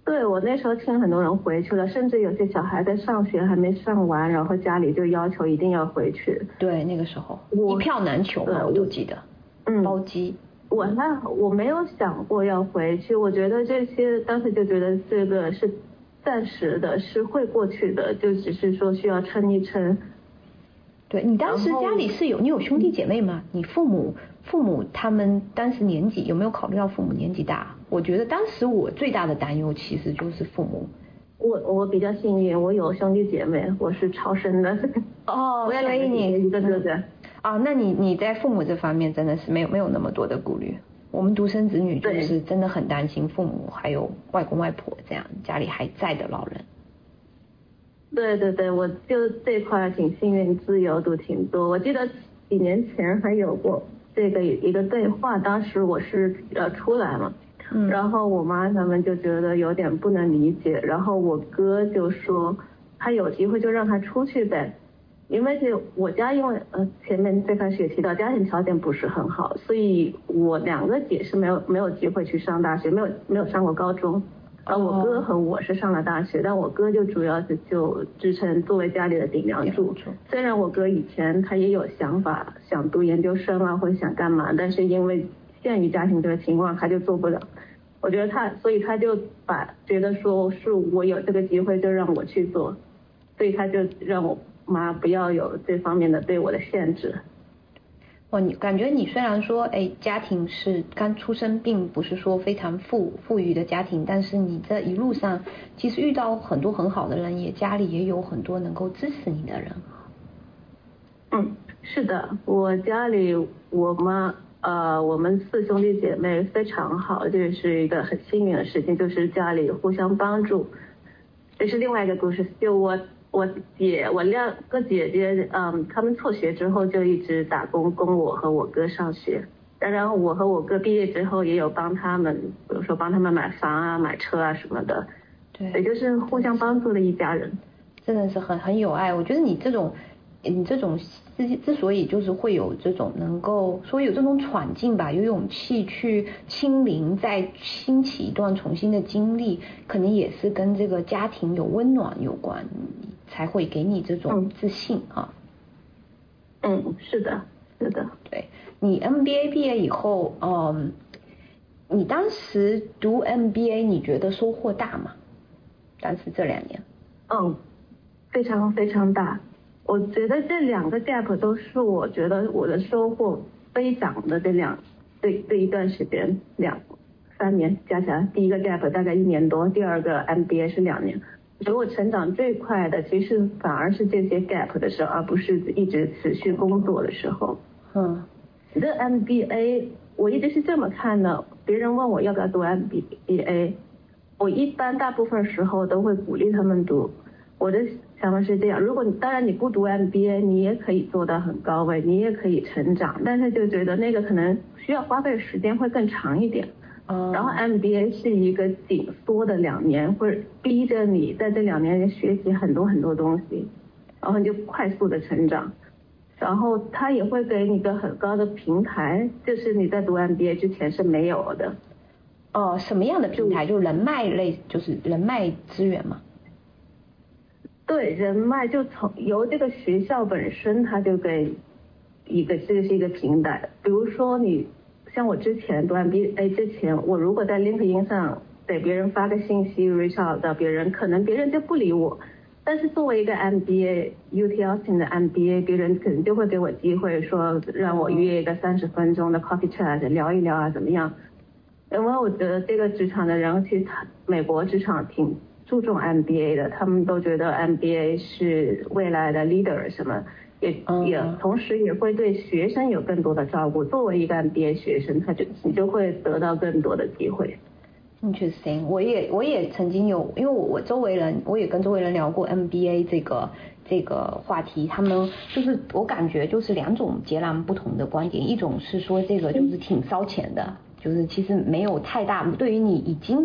[SPEAKER 4] 对，我那时候听很多人回去了，甚至有些小孩在上学还没上完，然后家里就要求一定要回去。
[SPEAKER 3] 对，那个时候一票难求嘛，我都记得。嗯，包机。
[SPEAKER 4] 我那我没有想过要回去，我觉得这些当时就觉得这个是暂时的，是会过去的，就只是说需要撑一撑。
[SPEAKER 3] 对，你当时家里是有你有兄弟姐妹吗？你父母父母他们当时年纪有没有考虑到父母年纪大？我觉得当时我最大的担忧其实就是父母。
[SPEAKER 4] 我我比较幸运，我有兄弟姐妹，我是超生的。
[SPEAKER 3] 哦，
[SPEAKER 4] 我
[SPEAKER 3] 所以你
[SPEAKER 4] 一个哥哥。
[SPEAKER 3] 啊，那你你在父母这方面真的是没有没有那么多的顾虑。我们独生子女就是真的很担心父母还有外公外婆这样家里还在的老人。
[SPEAKER 4] 对对对，我就这块挺幸运，自由度挺多。我记得几年前还有过这个一个对话，当时我是呃出来嘛，嗯，然后我妈他们就觉得有点不能理解，然后我哥就说他有机会就让他出去呗，因为就我家因为呃前面最开始也提到家庭条件不是很好，所以我两个姐是没有没有机会去上大学，没有没有上过高中。而我哥和我是上了大学，但我哥就主要是就支撑作为家里的顶梁柱。虽然我哥以前他也有想法想读研究生啊，或者想干嘛，但是因为限于家庭这个情况，他就做不了。我觉得他，所以他就把觉得说是我有这个机会就让我去做，所以他就让我妈不要有这方面的对我的限制。
[SPEAKER 3] 哦，你感觉你虽然说，哎，家庭是刚出生，并不是说非常富富裕的家庭，但是你这一路上其实遇到很多很好的人，也家里也有很多能够支持你的人。
[SPEAKER 4] 嗯，是的，我家里我妈呃，我们四兄弟姐妹非常好，这是一个很幸运的事情，就是家里互相帮助。这是另外一个故事，就我。我姐，我两个姐姐，嗯，他们辍学之后就一直打工供我和我哥上学，然后我和我哥毕业之后也有帮他们，比如说帮他们买房啊、买车啊什么的，
[SPEAKER 3] 对，
[SPEAKER 4] 也就是互相帮助的一家人，
[SPEAKER 3] 真的是很很有爱。我觉得你这种，你这种之之所以就是会有这种能够说有这种闯劲吧，有勇气去亲临，再兴起一段重新的经历，可能也是跟这个家庭有温暖有关。才会给你这种自信啊。
[SPEAKER 4] 嗯，是的，是的。
[SPEAKER 3] 对，你 M B A 毕业以后，嗯，你当时读 M B A， 你觉得收获大吗？当时这两年。
[SPEAKER 4] 嗯，非常非常大。我觉得这两个 gap 都是我觉得我的收获飞涨的这两这这一段时间两三年加起来，第一个 gap 大概一年多，第二个 M B A 是两年。我觉得我成长最快的，其实反而是这些 gap 的时候，而不是一直持续工作的时候。
[SPEAKER 3] 嗯，
[SPEAKER 4] 这 M B A 我一直是这么看的，别人问我要不要读 M B A， 我一般大部分时候都会鼓励他们读。我的想法是这样，如果你当然你不读 M B A， 你也可以做到很高位，你也可以成长，但是就觉得那个可能需要花费的时间会更长一点。然后 M B A 是一个紧缩的两年，会逼着你在这两年学习很多很多东西，然后你就快速的成长。然后它也会给你一个很高的平台，就是你在读 M B A 之前是没有的。
[SPEAKER 3] 哦，什么样的平台？就人脉类，就是人脉资源吗？
[SPEAKER 4] 对，人脉就从由这个学校本身，它就给一个这是一个平台。比如说你。像我之前读 M B A 之前，我如果在 LinkedIn 上给别人发个信息 reach out 到别人，可能别人就不理我。但是作为一个 M B A U T Austin 的 M B A， 别人可能就会给我机会说让我约一个三十分钟的 coffee chat 聊一聊啊怎么样。因为我觉得这个职场的人，其实美国职场挺注重 M B A 的，他们都觉得 M B A 是未来的 leader 什么。也也同时也会对学生有更多的照顾。作为一个 M B A 学生，他就你就会得到更多的机会。
[SPEAKER 3] Interesting， 我也我也曾经有，因为我我周围人，我也跟周围人聊过 M B A 这个这个话题，他们就是我感觉就是两种截然不同的观点，一种是说这个就是挺烧钱的。就是其实没有太大，对于你已经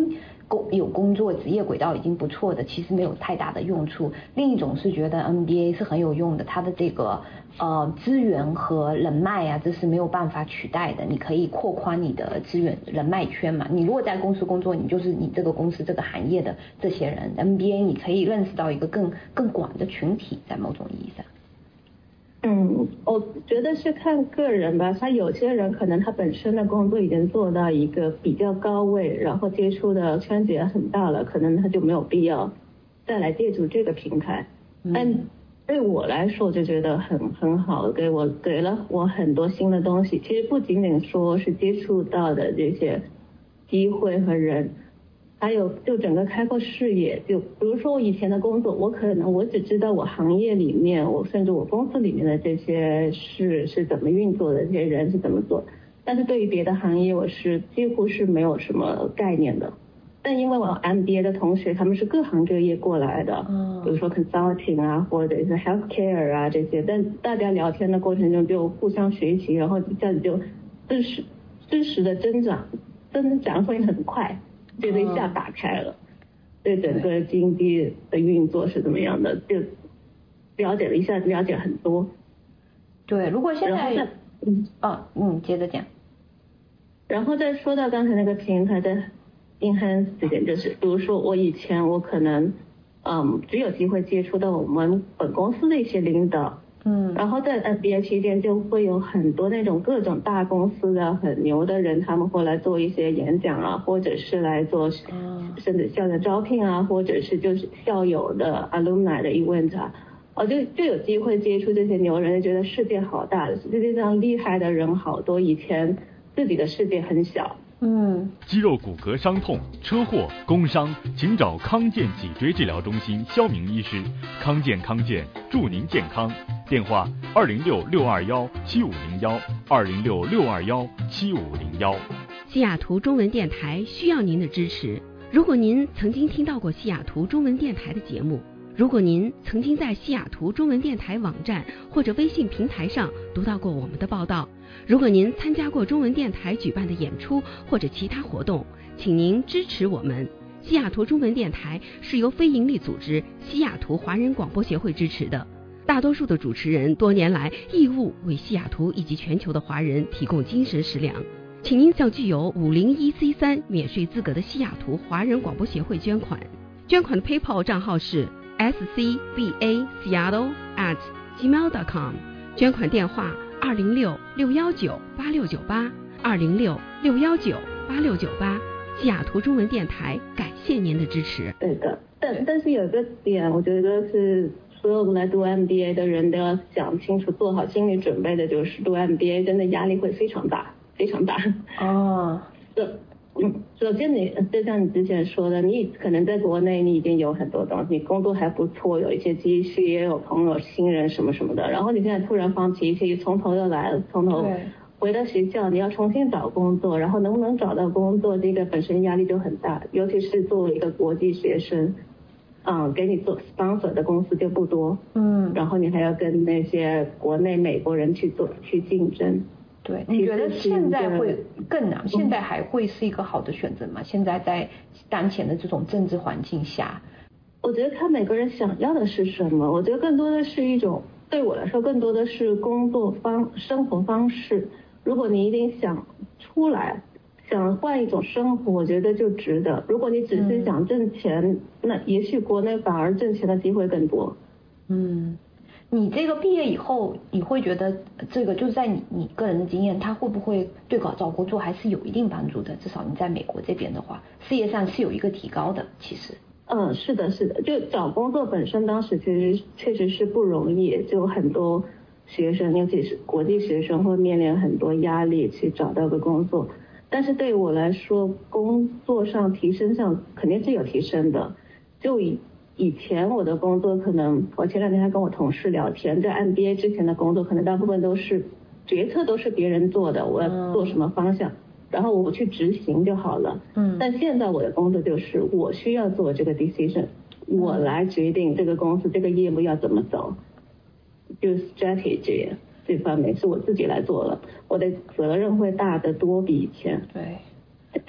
[SPEAKER 3] 工有工作职业轨道已经不错的，其实没有太大的用处。另一种是觉得 M B A 是很有用的，它的这个呃资源和人脉啊，这是没有办法取代的。你可以扩宽你的资源人脉圈嘛。你如果在公司工作，你就是你这个公司这个行业的这些人。M B A 你可以认识到一个更更广的群体，在某种意义上。
[SPEAKER 4] 嗯，我觉得是看个人吧。他有些人可能他本身的工作已经做到一个比较高位，然后接触的圈子也很大了，可能他就没有必要再来借助这个平台。但对我来说，我就觉得很很好，给我给了我很多新的东西。其实不仅仅说是接触到的这些机会和人，还有就整个开阔视野。就比如说我以前的工作，我可能我只知道我行业里面，我甚至我公司里面的这些事是怎么运作的，这些人是怎么做，但是对于别的行业我是几乎是没有什么概念的。但因为我 M B A 的同学他们是各行各业过来的，嗯，比如说 consulting 啊，或者是 healthcare 啊这些，但大家聊天的过程中就互相学习，然后一下子就知识知识的增长增长会很快，就一下打开了，对整个经济的运作是怎么样的，就了解了一下，了解很多。
[SPEAKER 3] 对，如果现在，嗯，哦，嗯，接着讲。
[SPEAKER 4] 然后再说到刚才那个平台的 enhance 这点，就是比如说我以前我可能，嗯，只有机会接触到我们本公司的一些领导。嗯，然后在 M B A 期间就会有很多那种各种大公司的很牛的人，他们会来做一些演讲啊，或者是来做甚至校园招聘啊，或者是就是校友的 alumni 的 event 啊，我就就有机会接触这些牛人，就觉得世界好大，世界上厉害的人好多，以前自己的世界很小。
[SPEAKER 3] 嗯，
[SPEAKER 10] 肌肉骨骼伤痛、车祸、工伤，请找康健脊椎治疗中心肖明医师。康健康健，祝您健康。电话二零六六二幺七五零幺二零六六二幺七五零幺。
[SPEAKER 9] 西雅图中文电台需要您的支持。如果您曾经听到过西雅图中文电台的节目，如果您曾经在西雅图中文电台网站或者微信平台上读到过我们的报道，如果您参加过中文电台举办的演出或者其他活动，请您支持我们。西雅图中文电台是由非营利组织西雅图华人广播协会支持的，大多数的主持人多年来义务为西雅图以及全球的华人提供精神食粮，请您向具有五零一 C 三免税资格的西雅图华人广播协会捐款。捐款的 PayPal 账号是 s c b a seattle at gmail dot com， 捐款电话二零六六幺九八六九八二零六六幺九八六九八。西雅图中文电台感谢您的支持。
[SPEAKER 4] 对的，但但是有一个点，我觉得是所有来读 M B A 的人都要想清楚，做好心理准备的，就是读 M B A 真的压力会非常大，非常大。
[SPEAKER 3] 哦，
[SPEAKER 4] 这嗯，首先你就像你之前说的，你可能在国内你已经有很多东西，你工作还不错，有一些积蓄，也有朋友、亲人什么什么的，然后你现在突然放弃一切，从头又来了，从头回到学校，你要重新找工作，然后能不能找到工作，这个本身压力就很大，尤其是作为一个国际学生，嗯，给你做 sponsor 的公司就不多，嗯，然后你还要跟那些国内美国人去做去竞争。
[SPEAKER 3] 对，你觉得现在会更难？现在还会是一个好的选择吗？现在在当前的这种政治环境下，
[SPEAKER 4] 我觉得看每个人想要的是什么。我觉得更多的是一种，对我来说更多的是工作方生活方式。如果你一定想出来，想换一种生活，我觉得就值得。如果你只是想挣钱，嗯、那也许国内反而挣钱的机会更多。
[SPEAKER 3] 嗯。你这个毕业以后，你会觉得这个就是在你你个人的经验，它会不会对搞找工作还是有一定帮助的？至少你在美国这边的话，事业上是有一个提高的。其实，
[SPEAKER 4] 嗯，是的，是的，就找工作本身，当时其实确实是不容易，就很多学生，尤其是国际学生，会面临很多压力去找到个工作。但是对我来说，工作上提升上肯定是有提升的，就以。以前我的工作可能，我前两天还跟我同事聊天，在 M B A 之前的工作可能大部分都是决策都是别人做的，我要做什么方向，然后我去执行就好了。嗯。但现在我的工作就是我需要做这个 decision， 我来决定这个公司这个业务要怎么走，就是 strategy 这方面是我自己来做了，我的责任会大得多比以前。
[SPEAKER 3] 对。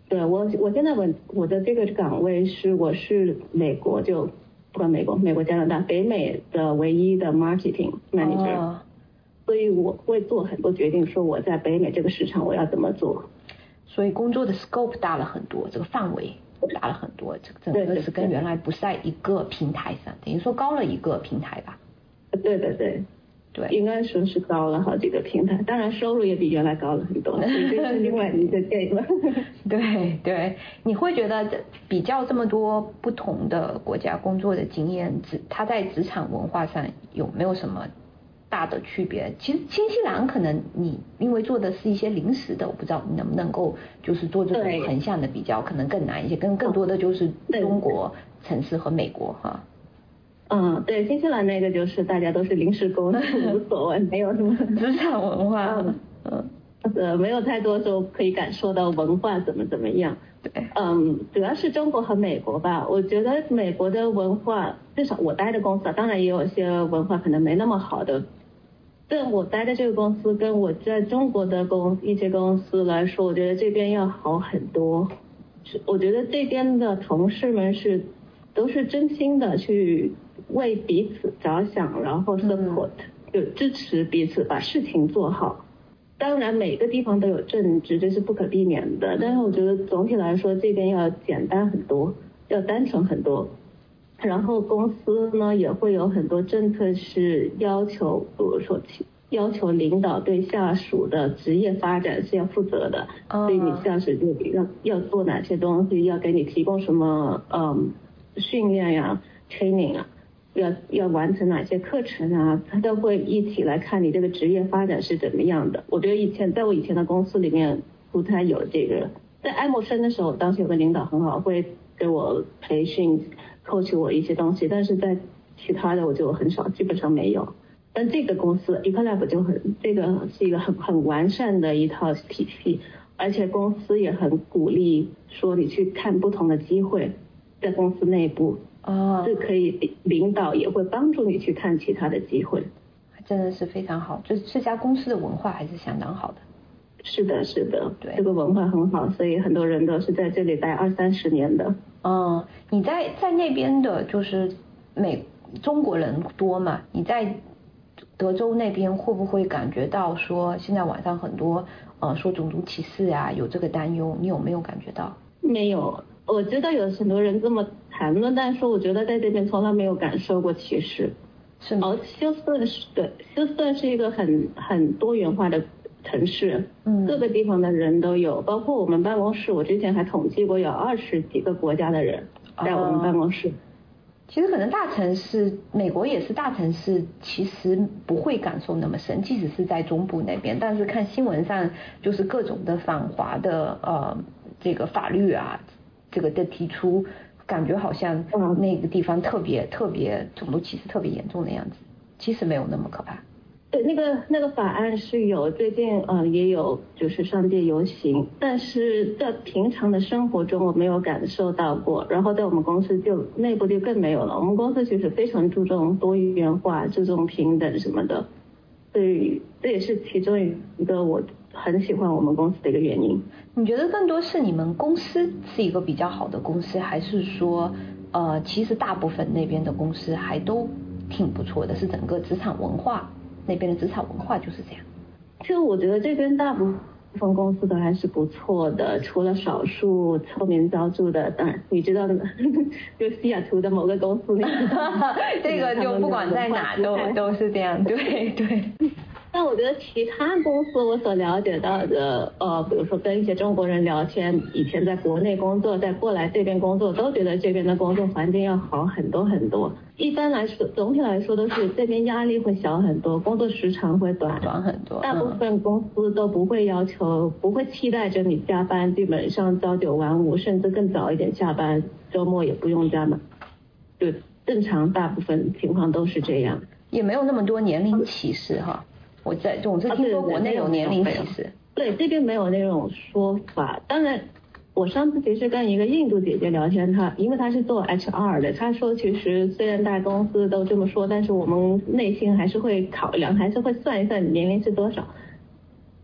[SPEAKER 4] 对我，我现在我我的这个岗位是我是美国就不管美国、美国加拿大、北美的唯一的 marketing manager，、哦、所以我会做很多决定，说我在北美这个市场我要怎么做。
[SPEAKER 3] 所以工作的 scope 大了很多，这个范围大了很多，这个整个是跟原来不在一个平台上，等于说高了一个平台吧。
[SPEAKER 4] 对对对。
[SPEAKER 3] 对，
[SPEAKER 4] 应该说是高了好几个平台，当然收入也比原来高了很多，所以这是另外一个 game。
[SPEAKER 3] 对对，你会觉得比较这么多不同的国家工作的经验，职它在职场文化上有没有什么大的区别？其实新西兰可能你因为做的是一些临时的，我不知道你能不能够就是做这种横向的比较，可能更难一些，更更多的就是中国城市和美国哈。
[SPEAKER 4] 嗯，对，新西兰那个就是大家都是临时工，无所谓，没有什么
[SPEAKER 3] 职场文化，
[SPEAKER 4] 嗯，呃，没有太多说可以感受到文化怎么怎么样。
[SPEAKER 3] 对，
[SPEAKER 4] 嗯，主要是中国和美国吧，我觉得美国的文化，至少我待的公司，当然也有一些文化可能没那么好的，但我待的这个公司跟我在中国的公一些公司来说，我觉得这边要好很多。我觉得这边的同事们是都是真心的去为彼此着想，然后 support、嗯、就支持彼此把事情做好。当然每个地方都有政治，这是不可避免的，但是我觉得总体来说这边要简单很多，要单纯很多。然后公司呢也会有很多政策是要求，比如说要求领导对下属的职业发展是要负责的，所以你下属就要要做哪些东西，要给你提供什么嗯训练呀 training 啊，要要完成哪些课程啊，他都会一起来看你这个职业发展是怎么样的。我觉得以前在我以前的公司里面不太有这个，在爱默生的时候，当时有个领导很好，会给我培训 coach 我一些东西，但是在其他的我就很少，基本上没有。但这个公司 Ecolab 就很，这个是一个很很完善的一套体系，而且公司也很鼓励说你去看不同的机会，在公司内部
[SPEAKER 3] 哦，
[SPEAKER 4] 是可以领导也会帮助你去看其他的机会，
[SPEAKER 3] 真的是非常好，就是这家公司的文化还是相当好的。
[SPEAKER 4] 是的，是的，
[SPEAKER 3] 对，
[SPEAKER 4] 这个文化很好，所以很多人都是在这里待二三十年的。
[SPEAKER 3] 嗯，你在在那边的就是美中国人多嘛？你在德州那边会不会感觉到说现在晚上很多呃说种族歧视啊，有这个担忧？你有没有感觉到？
[SPEAKER 4] 没有，我知道有很多人这么谈论，但是我觉得在这边从来没有感受过歧视。
[SPEAKER 3] 是吗？
[SPEAKER 4] 哦，休斯顿是对，休斯顿是一个很很多元化的城市，
[SPEAKER 3] 嗯，
[SPEAKER 4] 各个地方的人都有，包括我们办公室，我之前还统计过有二十几个国家的人在我们办公室。
[SPEAKER 3] 哦，其实可能大城市，美国也是大城市，其实不会感受那么深，即使是在中部那边，但是看新闻上就是各种的反华的呃这个法律啊，这个的提出，感觉好像那个地方特别特别种族歧视特别严重的样子，其实没有那么可怕。
[SPEAKER 4] 对，那个那个法案是有，最近呃也有就是上街游行，但是在平常的生活中我没有感受到过，然后在我们公司就内部就更没有了。我们公司其实非常注重多元化，注重平等什么的，所以这也是其中一个我很喜欢我们公司的一个原因。
[SPEAKER 3] 你觉得更多是你们公司是一个比较好的公司，还是说呃其实大部分那边的公司还都挺不错的，是整个职场文化？那边的职场文化就是这样。
[SPEAKER 4] 其实我觉得这边大部分公司都还是不错的，除了少数臭名昭著的，当然你知道的，就西雅图的某个公司，
[SPEAKER 3] 这个就不管在哪都都是这样，对对。
[SPEAKER 4] 但我觉得其他公司我所了解到的，呃，比如说跟一些中国人聊天，以前在国内工作，再过来这边工作，都觉得这边的工作环境要好很多很多。一般来说，总体来说都是这边压力会小很多，工作时长会短
[SPEAKER 3] 短很多。
[SPEAKER 4] 大部分公司都不会要求，不会期待着你加班，基本上朝九晚五，甚至更早一点下班，周末也不用加班。就正常大部分情况都是这样。
[SPEAKER 3] 也没有那么多年龄歧视哈。我在总之听说国内有年龄歧视、啊、
[SPEAKER 4] 对, 对, 对, 对, 对这边没有那种说法。当然我上次其实跟一个印度姐姐聊天，她因为她是做 H R 的，她说其实虽然大公司都这么说，但是我们内心还是会考量，还是会算一算你年龄是多少。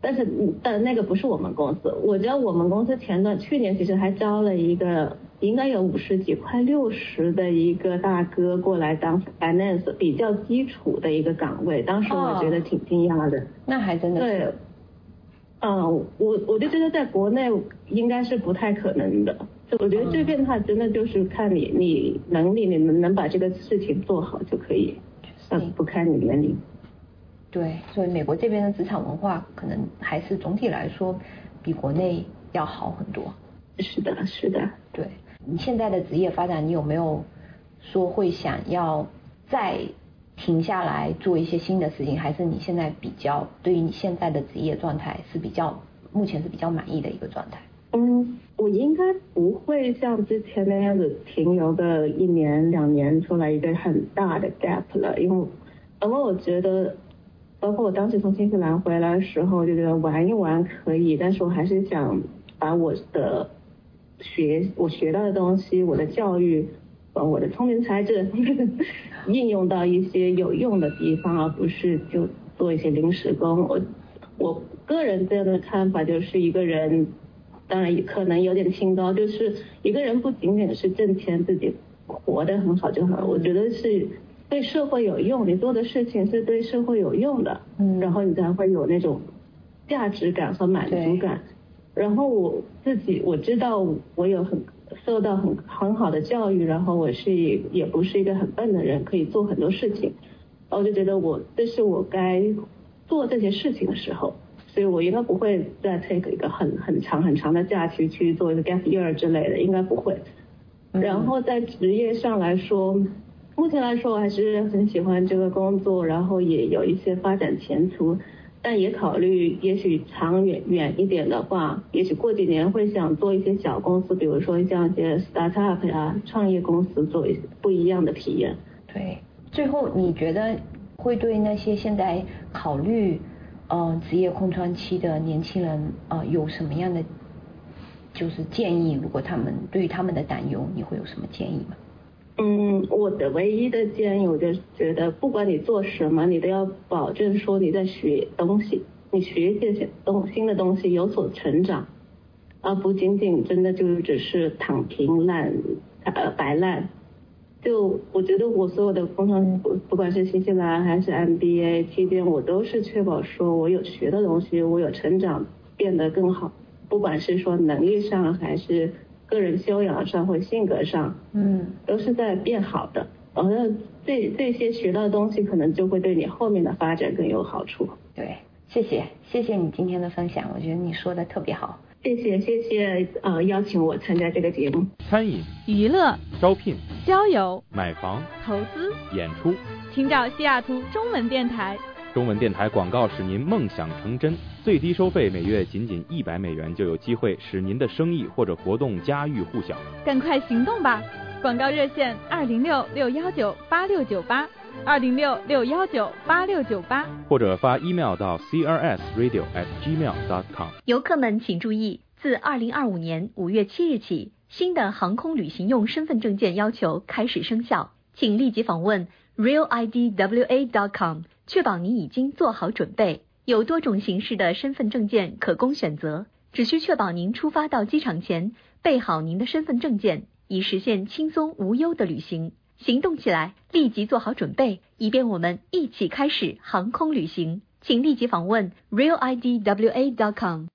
[SPEAKER 4] 但是但那个不是我们公司，我知道我们公司前段去年其实还招了一个应该有五十几快六十的一个大哥过来当 finance 比较基础的一个岗位，当时我觉得挺惊讶的。
[SPEAKER 3] 哦、那还真的是。
[SPEAKER 4] 对，嗯，我我就觉得在国内应该是不太可能的。我觉得这边的话，真的就是看你你能力，你能能把这个事情做好就可以，呃，不看你年龄。
[SPEAKER 3] 对，所以美国这边的职场文化可能还是总体来说比国内要好很多。
[SPEAKER 4] 是的，是的。
[SPEAKER 3] 对，你现在的职业发展，你有没有说会想要再停下来做一些新的事情，还是你现在比较对于你现在的职业状态是比较目前是比较满意的一个状态？
[SPEAKER 4] 嗯，我应该不会像之前那样子停留个一年两年出来一个很大的 gap 了，因为因为我觉得。包括我当时从新西兰回来的时候，就觉得玩一玩可以，但是我还是想把我的学我学到的东西，我的教育，呃，我的聪明才智应用到一些有用的地方，而不是就做一些临时工。我我个人这样的看法就是，一个人当然也可能有点清高，就是一个人不仅仅是挣钱，自己活得很好就好，我觉得是。对社会有用，你做的事情是对社会有用的，嗯，然后你才会有那种价值感和满足感。然后我自己我知道我有很受到很很好的教育，然后我是也不是一个很笨的人，可以做很多事情，然后我就觉得我这是我该做这些事情的时候，所以我应该不会再 take 一个很很长很长的假期去做一个 gap year 之类的，应该不会。然后在职业上来说。目前来说我还是很喜欢这个工作，然后也有一些发展前途，但也考虑也许长远远一点的话，也许过几年会想做一些小公司，比如说像一些 startup 呀、创业公司，做一些不一样的体验。
[SPEAKER 3] 对，最后你觉得会对那些现在考虑呃职业空窗期的年轻人呃有什么样的就是建议？如果他们对于他们的担忧，你会有什么建议吗？
[SPEAKER 4] 嗯，我的唯一的建议，我就觉得不管你做什么，你都要保证说你在学东西，你学这些东新的东西有所成长，而不仅仅真的就只是躺平烂呃白烂。就我觉得我所有的工程，不管是新西兰还是 M B A 期间，我都是确保说我有学的东西，我有成长，变得更好，不管是说能力上还是个人修养上或性格上，嗯，都是在变好的。然后这这些学到的东西，可能就会对你后面的发展更有好处。
[SPEAKER 3] 对，谢谢，谢谢你今天的分享，我觉得你说的特别好。
[SPEAKER 4] 谢谢，谢谢呃邀请我参加这个节目。
[SPEAKER 2] 餐饮、
[SPEAKER 11] 娱乐、
[SPEAKER 2] 招聘、
[SPEAKER 11] 交友、
[SPEAKER 2] 买房、
[SPEAKER 11] 投资、
[SPEAKER 2] 演出，
[SPEAKER 11] 请找西雅图中文电台。
[SPEAKER 6] 中文电台广告使您梦想成真，最低收费每月仅仅一百美元，就有机会使您的生意或者活动家喻户晓。
[SPEAKER 11] 赶快行动吧！广告热线二零六六幺九八六九八，二零六六幺九八六九八，
[SPEAKER 6] 或者发 email 到 c r s radio at gmail dot com。
[SPEAKER 8] 游客们请注意，自二零二五年五月七日起，新的航空旅行用身份证件要求开始生效，请立即访问 real I D W A dot com， 确保你已经做好准备。有多种形式的身份证件可供选择，只需确保您出发到机场前备好您的身份证件，以实现轻松无忧的旅行。行动起来，立即做好准备，以便我们一起开始航空旅行。请立即访问 real I D W A dot com。